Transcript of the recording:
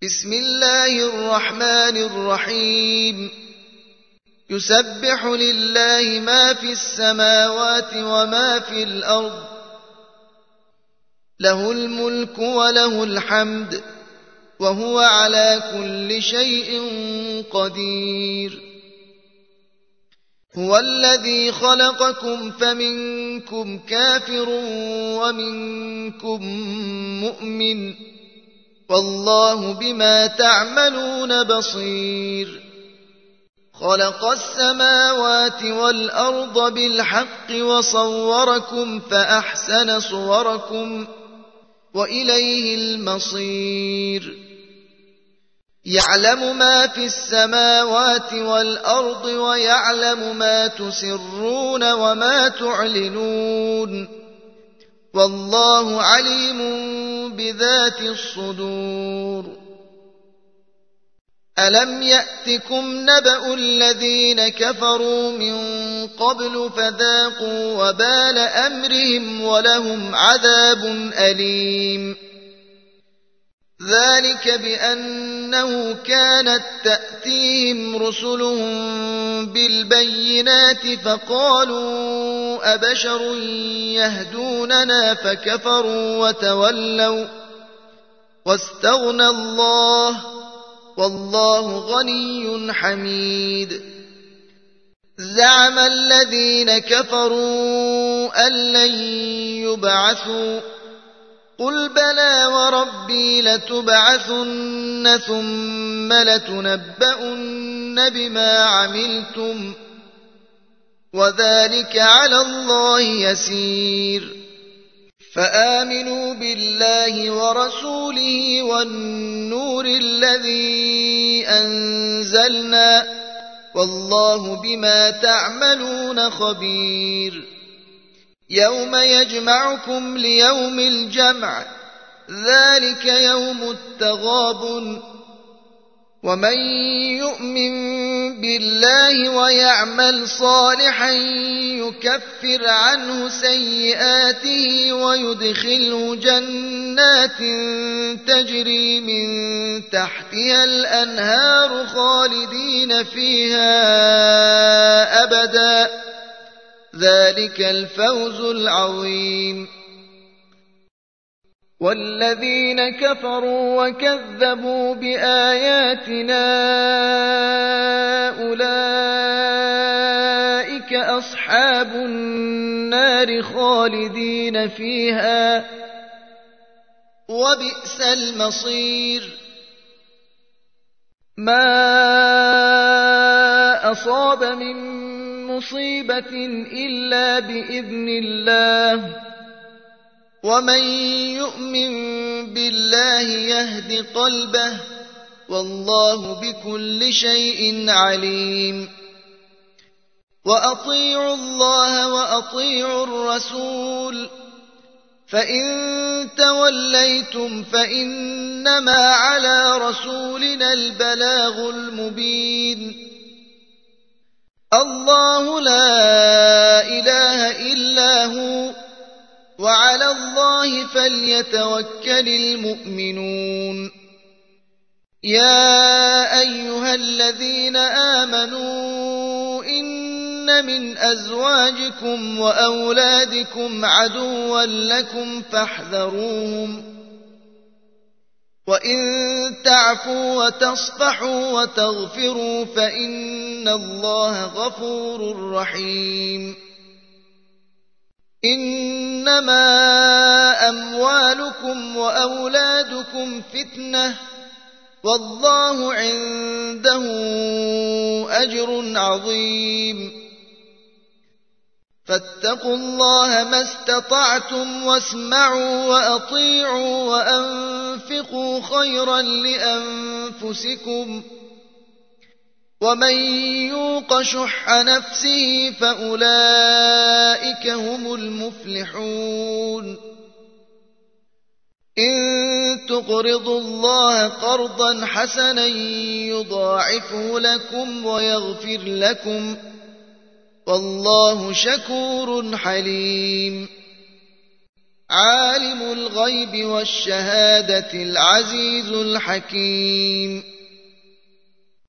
بسم الله الرحمن الرحيم يسبح لله ما في السماوات وما في الأرض له الملك وله الحمد وهو على كل شيء قدير هو الذي خلقكم فمنكم كافر ومنكم مؤمن والله بما تعملون بصير خلق السماوات والأرض بالحق وصوركم فأحسن صوركم وإليه المصير يعلم ما في السماوات والأرض ويعلم ما تسرون وما تعلنون والله عليم بذات الصدور ألم يأتكم نبأ الذين كفروا من قبل فذاقوا وبال أمرهم ولهم عذاب أليم ذلك بأنه كانت تأتيهم رسلهم بالبينات فقالوا أبشر يهدوننا فكفروا وتولوا واستغنى الله والله غني حميد زعم الذين كفروا أن لن يبعثوا قل بلى وربي لتبعثن ثم لتنبؤن بما عملتم وذلك على الله يسير فآمنوا بالله ورسوله والنور الذي أنزلنا والله بما تعملون خبير يوم يجمعكم ليوم الجمع ذلك يوم التغابن ومن يؤمن بالله ويعمل صالحا يكفر عنه سيئاته ويدخله جنات تجري من تحتها الأنهار خالدين فيها أبدا ذلك الفوز العظيم والذين كفروا وكذبوا بآياتنا أولئك أصحاب النار خالدين فيها وبئس المصير ما أصاب من مصيبة إلا بإذن الله ومن يؤمن بالله يهد قلبه والله بكل شيء عليم وأطيعوا الله وأطيعوا الرسول فإن توليتم فإنما على رسولنا البلاغ المبين الله لا إله إلا هو وعلى الله فليتوكل المؤمنون يا أيها الذين آمنوا إن من أزواجكم وأولادكم عدوا لكم فاحذروهم وإن تعفوا وتصفحوا وتغفروا فإن الله غفور رحيم إنما أموالكم وأولادكم فتنة والله عنده أجر عظيم فاتقوا الله ما استطعتم واسمعوا وأطيعوا وأنفقوا خيرا لأنفسكم ومن يوق شح نفسه فأولئك هم المفلحون إن تقرضوا الله قرضا حسنا يضاعفه لكم ويغفر لكم والله شكور حليم عالم الغيب والشهادة العزيز الحكيم.